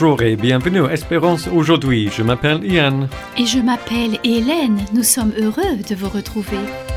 Bonjour et bienvenue à Espérance aujourd'hui. Je m'appelle Ian. Et je m'appelle Hélène. Nous sommes heureux de vous retrouver.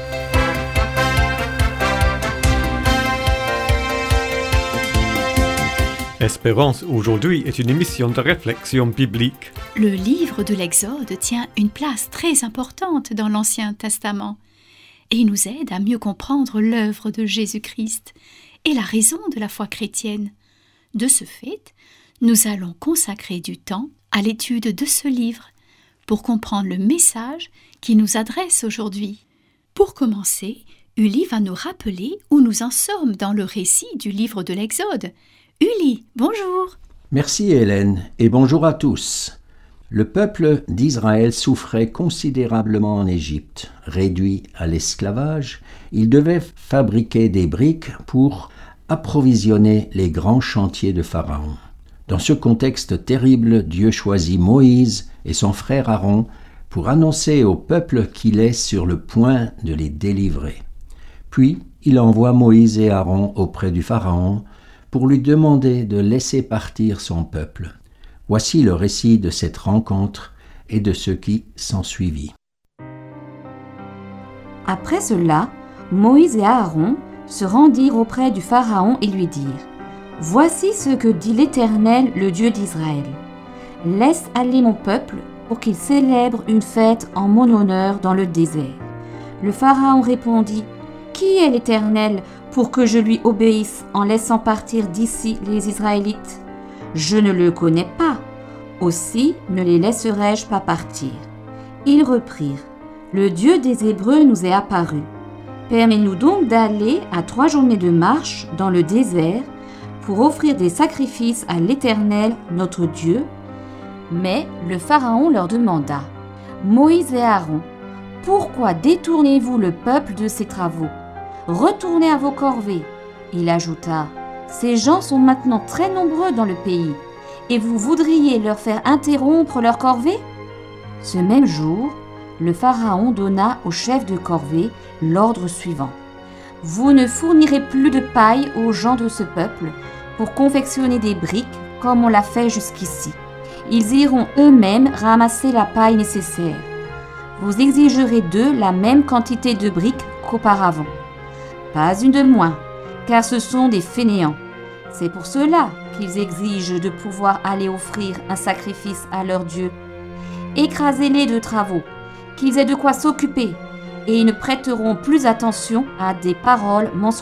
Espérance aujourd'hui est une émission de réflexion biblique. Le livre de l'Exode tient une place très importante dans l'Ancien Testament et il nous aide à mieux comprendre l'œuvre de Jésus-Christ et la raison de la foi chrétienne. De ce fait, nous allons consacrer du temps à l'étude de ce livre pour comprendre le message qu'il nous adresse aujourd'hui. Pour commencer, Uli va nous rappeler où nous en sommes dans le récit du livre de l'Exode. Uli, bonjour. Merci Hélène et bonjour à tous. Le peuple d'Israël souffrait considérablement en Égypte. Réduit à l'esclavage, il devait fabriquer des briques pour approvisionner les grands chantiers de Pharaon. Dans ce contexte terrible, Dieu choisit Moïse et son frère Aaron pour annoncer au peuple qu'il est sur le point de les délivrer. Puis, il envoie Moïse et Aaron auprès du Pharaon pour lui demander de laisser partir son peuple. Voici le récit de cette rencontre et de ce qui s'ensuivit. Après cela, Moïse et Aaron se rendirent auprès du Pharaon et lui dirent : « Voici ce que dit l'Éternel, le Dieu d'Israël. Laisse aller mon peuple pour qu'il célèbre une fête en mon honneur dans le désert. » Le Pharaon répondit : « Qui est l'Éternel pour que je lui obéisse en laissant partir d'ici les Israélites ? Je ne le connais pas. Aussi ne les laisserai-je pas partir. » Ils reprirent : « Le Dieu des Hébreux nous est apparu. Permets-nous donc d'aller à 3 journées de marche dans le désert pour offrir des sacrifices à l'Éternel, notre Dieu. » Mais le Pharaon leur demanda : « Moïse et Aaron, pourquoi détournez-vous le peuple de ses travaux ? Retournez à vos corvées. » Il ajouta : « Ces gens sont maintenant très nombreux dans le pays, et vous voudriez leur faire interrompre leur corvée ?» Ce même jour, le Pharaon donna au chef de corvée l'ordre suivant : « Vous ne fournirez plus de paille aux gens de ce peuple pour confectionner des briques comme on l'a fait jusqu'ici. Ils iront eux-mêmes ramasser la paille nécessaire. Vous exigerez d'eux la même quantité de briques qu'auparavant. Pas une de moins, car ce sont des fainéants. C'est pour cela qu'ils exigent de pouvoir aller offrir un sacrifice à leur Dieu. Écrasez-les de travaux, qu'ils aient de quoi s'occuper, et ils ne prêteront plus attention à des paroles mensongères. »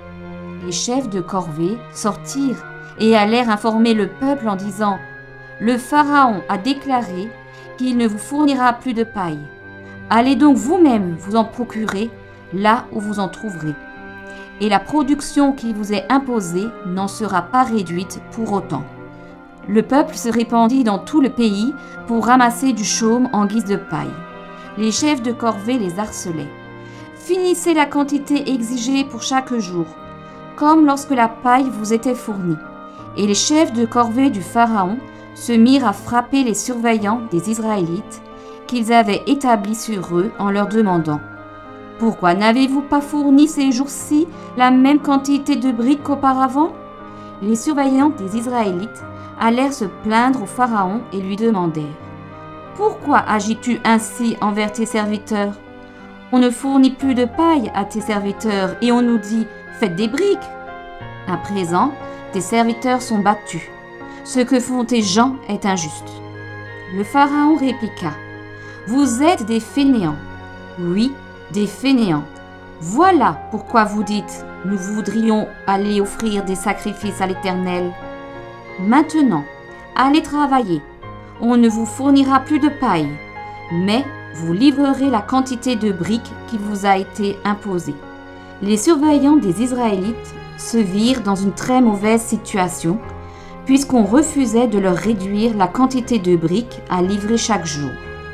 Les chefs de corvée sortirent et allèrent informer le peuple en disant : « Le Pharaon a déclaré qu'il ne vous fournira plus de paille. Allez donc vous-même vous en procurer là où vous en trouverez. Et la production qui vous est imposée n'en sera pas réduite pour autant. » Le peuple se répandit dans tout le pays pour ramasser du chaume en guise de paille. Les chefs de corvée les harcelaient. « Finissez la quantité exigée pour chaque jour, comme lorsque la paille vous était fournie. » Et les chefs de corvée du Pharaon se mirent à frapper les surveillants des Israélites qu'ils avaient établis sur eux en leur demandant : « Pourquoi n'avez-vous pas fourni ces jours-ci la même quantité de briques qu'auparavant ?» Les surveillants des Israélites allèrent se plaindre au Pharaon et lui demandèrent : « Pourquoi agis-tu ainsi envers tes serviteurs ? On ne fournit plus de paille à tes serviteurs et on nous dit : faites des briques. À présent, tes serviteurs sont battus. Ce que font tes gens est injuste. » Le Pharaon répliqua : « Vous êtes des fainéants. Oui, des fainéants. Voilà pourquoi vous dites : nous voudrions aller offrir des sacrifices à l'Éternel. Maintenant, allez travailler. On ne vous fournira plus de paille, mais vous livrerez la quantité de briques qui vous a été imposée. » Les surveillants des Israélites se virent dans une très mauvaise situation, puisqu'on refusait de leur réduire la quantité de briques à livrer chaque jour.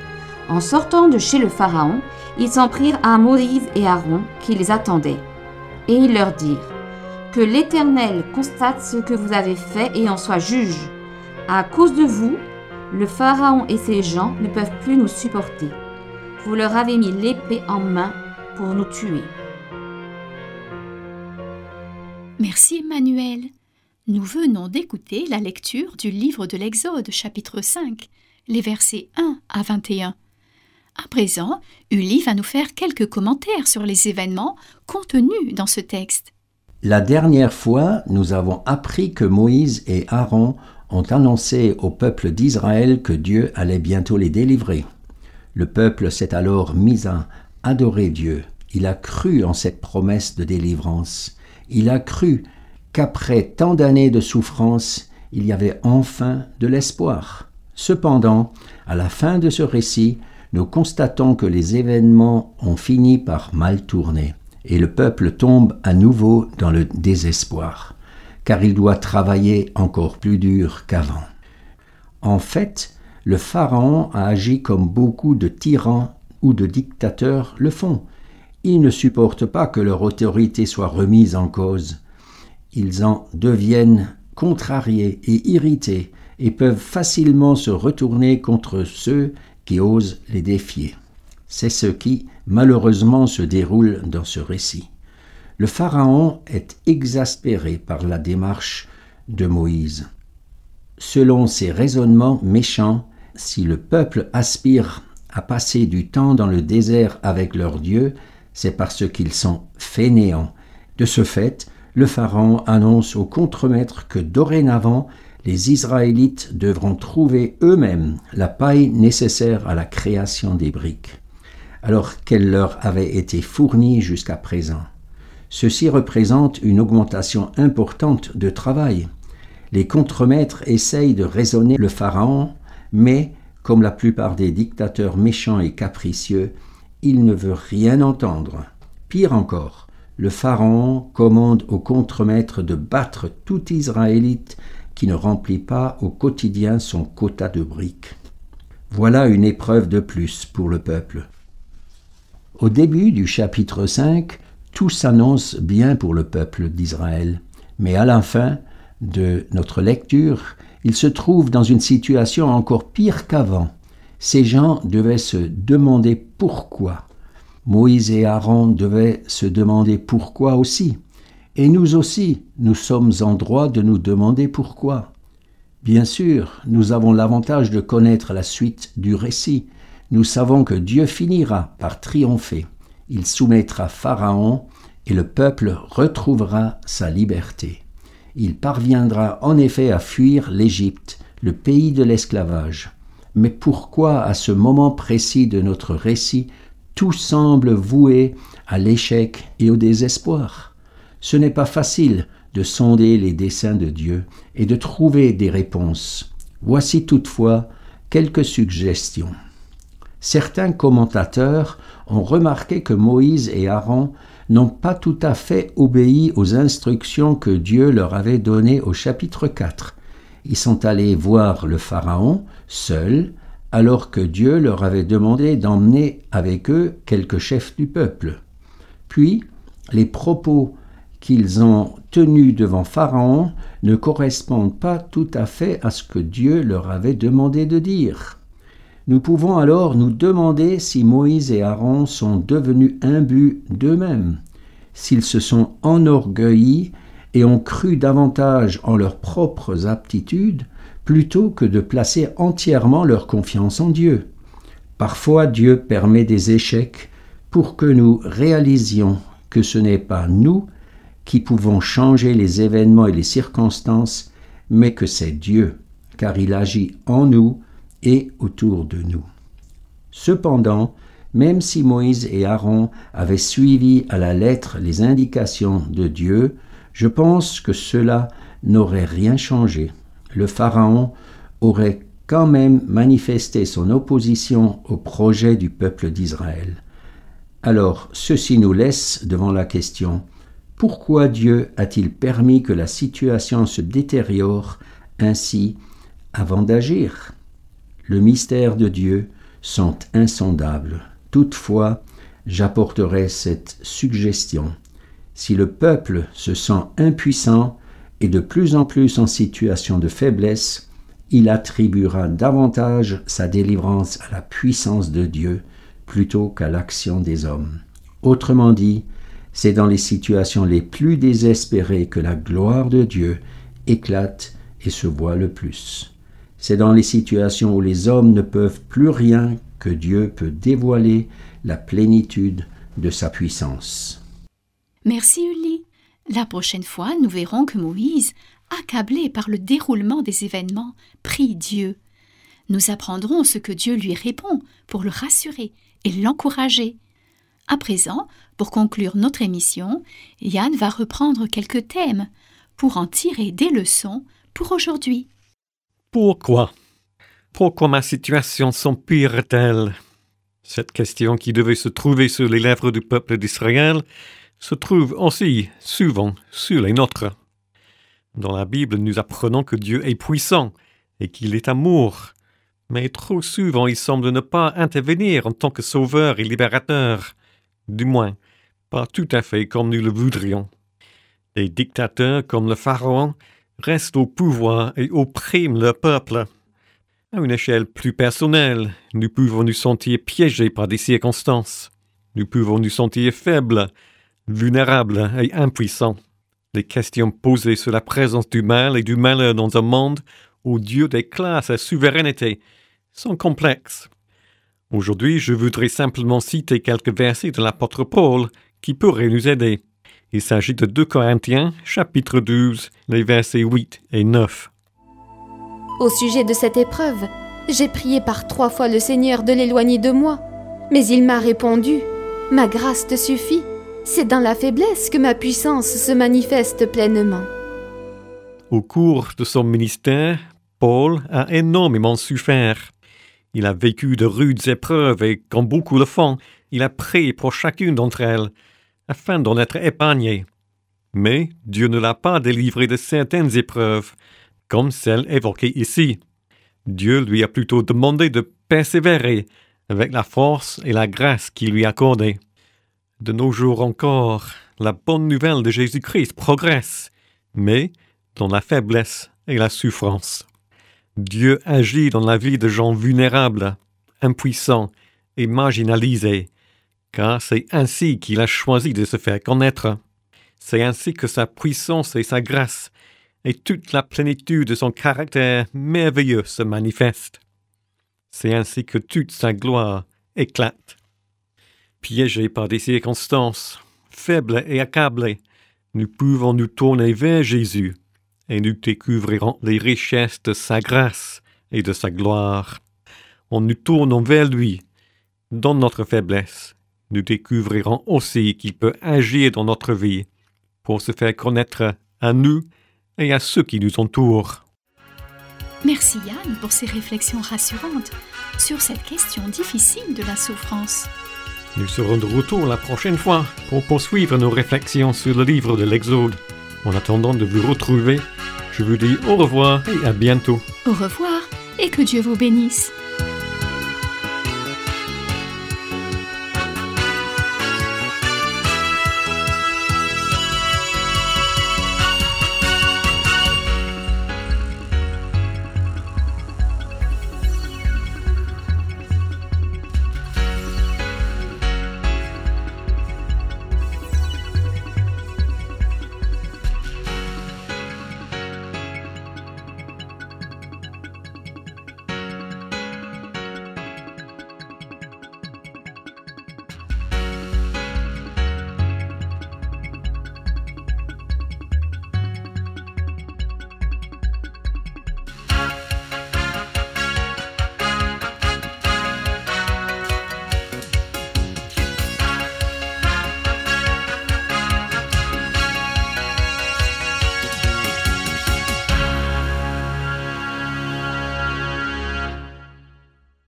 En sortant de chez le Pharaon, ils s'en prirent à Moïse et Aaron qui les attendaient. Et ils leur dirent : « Que l'Éternel constate ce que vous avez fait et en soit juge. À cause de vous, le Pharaon et ses gens ne peuvent plus nous supporter. Vous leur avez mis l'épée en main pour nous tuer. » Merci Emmanuel. Nous venons d'écouter la lecture du livre de l'Exode, chapitre 5, les versets 1 à 21. À présent, Uli va nous faire quelques commentaires sur les événements contenus dans ce texte. La dernière fois, nous avons appris que Moïse et Aaron ont annoncé au peuple d'Israël que Dieu allait bientôt les délivrer. Le peuple s'est alors mis à adorer Dieu. Il a cru en cette promesse de délivrance. Il a cru qu'après tant d'années de souffrance, il y avait enfin de l'espoir. Cependant, à la fin de ce récit, nous constatons que les événements ont fini par mal tourner et le peuple tombe à nouveau dans le désespoir, car il doit travailler encore plus dur qu'avant. En fait, le Pharaon a agi comme beaucoup de tyrans ou de dictateurs le font. Ils ne supportent pas que leur autorité soit remise en cause. Ils en deviennent contrariés et irrités et peuvent facilement se retourner contre ceux qui osent les défier. C'est ce qui, malheureusement, se déroule dans ce récit. Le Pharaon est exaspéré par la démarche de Moïse. Selon ses raisonnements méchants, si le peuple aspire à passer du temps dans le désert avec leur Dieu, c'est parce qu'ils sont fainéants. De ce fait, le Pharaon annonce au contremaître que dorénavant, les Israélites devront trouver eux-mêmes la paille nécessaire à la création des briques, alors qu'elle leur avait été fournie jusqu'à présent. Ceci représente une augmentation importante de travail. Les contremaîtres essayent de raisonner le Pharaon, mais, comme la plupart des dictateurs méchants et capricieux, il ne veut rien entendre. Pire encore, le Pharaon commande au contremaître de battre tout Israélite qui ne remplit pas au quotidien son quota de briques. Voilà une épreuve de plus pour le peuple. Au début du chapitre 5, tout s'annonce bien pour le peuple d'Israël, mais à la fin de notre lecture, il se trouve dans une situation encore pire qu'avant. Ces gens devaient se demander pourquoi. Moïse et Aaron devaient se demander pourquoi aussi. Et nous aussi, nous sommes en droit de nous demander pourquoi. Bien sûr, nous avons l'avantage de connaître la suite du récit. Nous savons que Dieu finira par triompher. Il soumettra Pharaon et le peuple retrouvera sa liberté. Il parviendra en effet à fuir l'Égypte, le pays de l'esclavage. Mais pourquoi, à ce moment précis de notre récit, tout semble voué à l'échec et au désespoir? Ce n'est pas facile de sonder les desseins de Dieu et de trouver des réponses. Voici toutefois quelques suggestions. Certains commentateurs ont remarqué que Moïse et Aaron n'ont pas tout à fait obéi aux instructions que Dieu leur avait données au chapitre 4. Ils sont allés voir le Pharaon seuls, alors que Dieu leur avait demandé d'emmener avec eux quelques chefs du peuple. Puis, les propos qu'ils ont tenus devant Pharaon ne correspondent pas tout à fait à ce que Dieu leur avait demandé de dire. Nous pouvons alors nous demander si Moïse et Aaron sont devenus imbus d'eux-mêmes, s'ils se sont enorgueillis et ont cru davantage en leurs propres aptitudes plutôt que de placer entièrement leur confiance en Dieu. Parfois, Dieu permet des échecs pour que nous réalisions que ce n'est pas nous qui pouvons changer les événements et les circonstances, mais que c'est Dieu, car il agit en nous et autour de nous. Cependant, même si Moïse et Aaron avaient suivi à la lettre les indications de Dieu, je pense que cela n'aurait rien changé. Le Pharaon aurait quand même manifesté son opposition au projet du peuple d'Israël. Alors, ceci nous laisse devant la question: pourquoi Dieu a-t-il permis que la situation se détériore ainsi avant d'agir? Le mystère de Dieu sont insondables. Toutefois, j'apporterai cette suggestion. Si le peuple se sent impuissant et de plus en plus en situation de faiblesse, il attribuera davantage sa délivrance à la puissance de Dieu plutôt qu'à l'action des hommes. Autrement dit, c'est dans les situations les plus désespérées que la gloire de Dieu éclate et se voit le plus. C'est dans les situations où les hommes ne peuvent plus rien que Dieu peut dévoiler la plénitude de sa puissance. Merci Uli. La prochaine fois, nous verrons que Moïse, accablé par le déroulement des événements, prie Dieu. Nous apprendrons ce que Dieu lui répond pour le rassurer et l'encourager. À présent, pour conclure notre émission, Yann va reprendre quelques thèmes pour en tirer des leçons pour aujourd'hui. Pourquoi ma situation s'empire-t-elle? Cette question qui devait se trouver sur les lèvres du peuple d'Israël se trouve aussi souvent sur les nôtres. Dans la Bible, nous apprenons que Dieu est puissant et qu'il est amour, mais trop souvent il semble ne pas intervenir en tant que sauveur et libérateur, du moins pas tout à fait comme nous le voudrions. Les dictateurs comme le Pharaon restent au pouvoir et oppriment le peuple. À une échelle plus personnelle, nous pouvons nous sentir piégés par des circonstances. Nous pouvons nous sentir faibles, vulnérables et impuissants. Les questions posées sur la présence du mal et du malheur dans un monde où Dieu déclare sa souveraineté sont complexes. Aujourd'hui, je voudrais simplement citer quelques versets de l'apôtre Paul qui pourraient nous aider. Il s'agit de 2 Corinthiens, chapitre 12, les versets 8 et 9. Au sujet de cette épreuve, j'ai prié par 3 fois le Seigneur de l'éloigner de moi, mais il m'a répondu « Ma grâce te suffit, c'est dans la faiblesse que ma puissance se manifeste pleinement. » Au cours de son ministère, Paul a énormément souffert. Il a vécu de rudes épreuves et, comme beaucoup le font, il a prié pour chacune d'entre elles, afin d'en être épargné. Mais Dieu ne l'a pas délivré de certaines épreuves, comme celle évoquée ici. Dieu lui a plutôt demandé de persévérer avec la force et la grâce qu'il lui accordait. De nos jours encore, la bonne nouvelle de Jésus-Christ progresse, mais dans la faiblesse et la souffrance. Dieu agit dans la vie de gens vulnérables, impuissants et marginalisés, car c'est ainsi qu'il a choisi de se faire connaître. C'est ainsi que sa puissance et sa grâce et toute la plénitude de son caractère merveilleux se manifestent. C'est ainsi que toute sa gloire éclate. Piégés par des circonstances, faibles et accablés, nous pouvons nous tourner vers Jésus et nous découvrirons les richesses de sa grâce et de sa gloire. En nous tournant vers lui, dans notre faiblesse, nous découvrirons aussi qu'il peut agir dans notre vie pour se faire connaître à nous et à ceux qui nous entourent. Merci Yann pour ces réflexions rassurantes sur cette question difficile de la souffrance. Nous serons de retour la prochaine fois pour poursuivre nos réflexions sur le livre de l'Exode. En attendant de vous retrouver, je vous dis au revoir et à bientôt. Au revoir et que Dieu vous bénisse.